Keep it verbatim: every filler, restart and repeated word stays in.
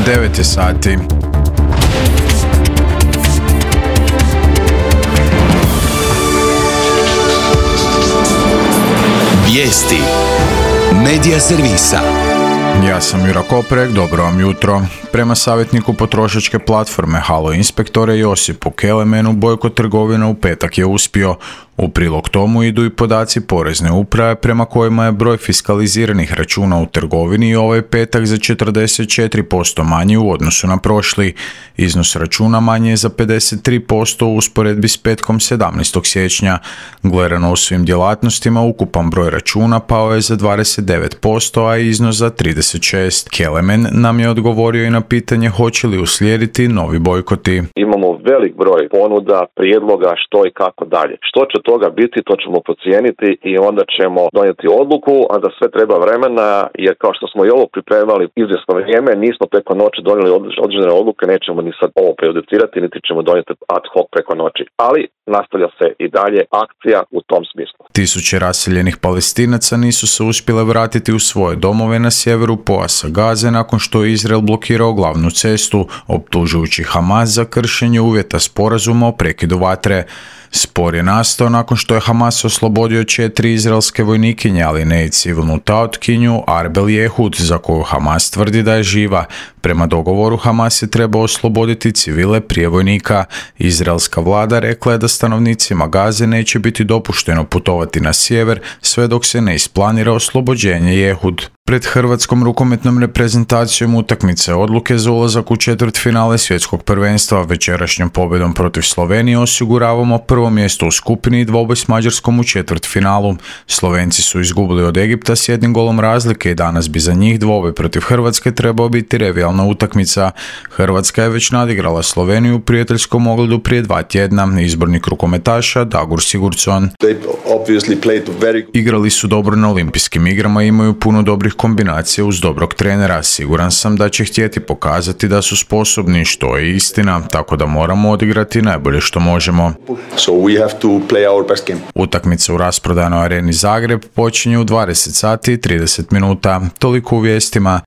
devet je sati. Vijesti Medija servisa. Ja sam Jura Koprek, dobro vam jutro. Prema savjetniku potrošačke platforme Halo Inspektore Josipu Kelemenu, bojkot trgovina u petak je uspio. U prilog tomu idu i podaci Porezne uprave prema kojima je broj fiskaliziranih računa u trgovini ovaj petak za četrdeset četiri posto manji u odnosu na prošli. Iznos računa manji je za pedeset tri posto u usporedbi s petkom sedamnaestog siječnja. Gledano u svim djelatnostima, ukupan broj računa pao je za dvadeset devet posto, a iznos za trideset šest. Kelemen nam je odgovorio i na pitanje hoće li uslijediti novi bojkoti. Imamo velik broj ponuda, prijedloga što i kako dalje. Što će toga biti, to ćemo procijeniti i onda ćemo donijeti odluku, a da sve treba vremena, jer kao što smo i ovo pripremali izvjesno vrijeme, nismo preko noći donijeli određene odluke, nećemo ni sad ovo prejudicirati, niti ćemo donijeti ad hoc preko noći, ali nastavlja se i dalje akcija u tom smislu. Tisuće raseljenih Palestinaca nisu se uspjele vratiti u svoje domove na sjeveru pojasa Gaze nakon što je Izrael blokirao glavnu cestu, optužujući Hamas za kršenje uvjeta sporazuma o prekidu vatre. Spor je nastao nakon što je Hamas oslobodio četiri izraelske vojnikinje, ali ne i civilnu taotkinju Arbel Jehud, za koju Hamas tvrdi da je živa. Prema dogovoru Hamas je trebao osloboditi civile prije vojnika. Izraelska vlada rekla je da stanovnicima Gaze neće biti dopušteno putovati na sjever sve dok se ne isplanira oslobođenje Jehud. Pred hrvatskom rukometnom reprezentacijom utakmice odluke za ulazak u četvrtfinale svjetskog prvenstva večerašnjom pobjedom protiv Slovenije osiguravamo prvo mjesto u skupini i dvoboj s Mađarskom u četvrtfinalu. Slovenci su izgubili od Egipta s jednim golom razlike i danas bi za njih dvoboj protiv Hrvatske trebao biti revijalna utakmica. Hrvatska je već nadigrala Sloveniju u prijateljskom ogledu prije dva tjedna. Izbornik rukometaša Dagur Sigurdsson. Very... Igrali su dobro na olimpijskim igrama i imaju puno dobrih kombinacija uz dobrog trenera. Siguran sam da će htjeti pokazati da su sposobni, što je istina, tako da moramo odigrati najbolje što možemo. So we have to play our best game. Utakmica u rasprodanoj areni Zagreb počinje u dvadeset sati i trideset minuta. Toliko u vijestima.